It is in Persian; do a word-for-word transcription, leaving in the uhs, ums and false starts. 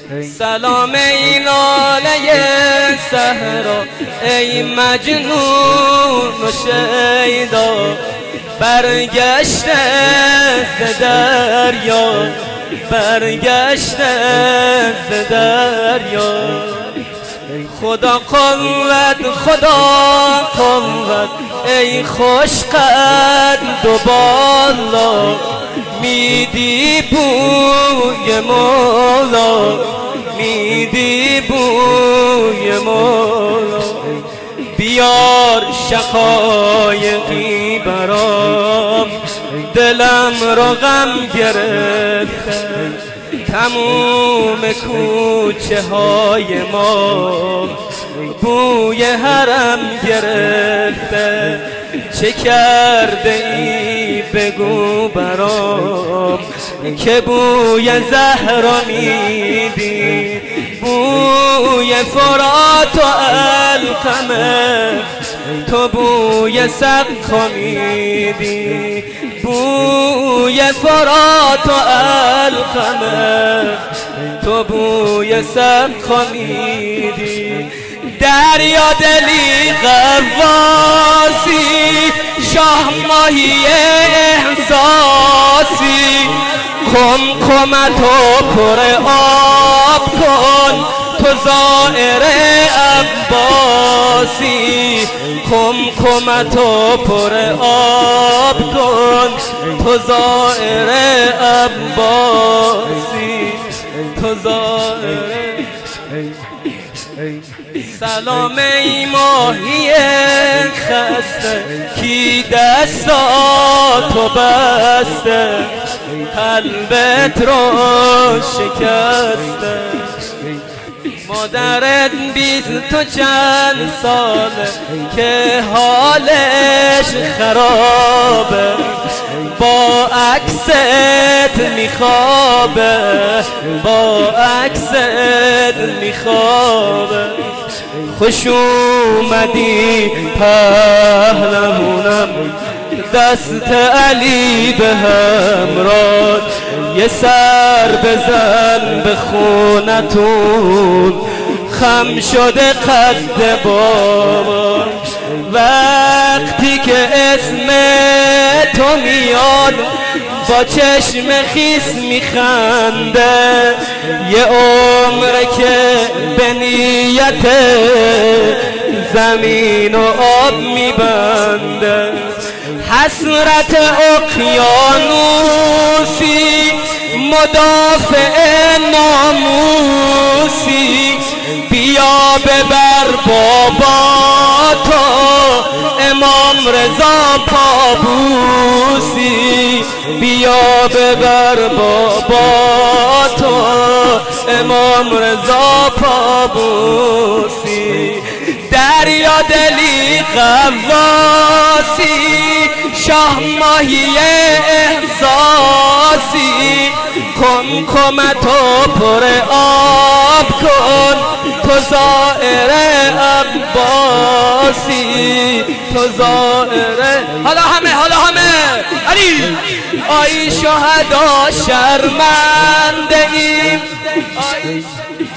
سلام ای لاله صحرا، ای مجنون و شیدا، برگشته ز دریا، برگشته ز دریا. خدا قوت، خدا قوت، ای خوش قد و بالا، میدی بوی مولا، میدی بوی مولا. بیار شقایقی برام، دلم رو غم گرفته، تموم کوچه های ما بوی حرم گرفته. چه کرده ای بگو برام که بوی زهرا میدی، بوی فرات و القمه، تو بوی سقا میدی، بوی فرات و القمه، تو بوی سقا میدی. دریا دلی غواصی، شاه ماهی احساسی، قمقمتو پر آب کن تو زائر عباسی، قمقمتو پر آب کن تو زائر عباسی، تو زائر. سلام ای ماهی خسته، کی دستاتو بسته، قلبت رو شکسته. مادرت بیست و چند ساله که حالش خرابه، با عکست میخوابه، با عکست میخوابه. خوش اومدی پهلوونم، دست علی به همراه، یه سر بزن به خونتون، خم شده قد بابا. وقتی که اسم تو میاد با چشم خیس میخنده، یه عمره که به نیت زمین و آب میبنده. حسرت اقیانوسی، مدافع ناموسی، بیا ببر بابا تو امام رضا پابوسی، بیا ببر بابا تو امام رضا پابوسی. دریا دلی غواصی، شاه ماهی احساسی، قمقمتو پر آب کن تو زائر عباسی، تو زائر. حالا همه، حالا همه علی. آی شهدا شرمنده ایم،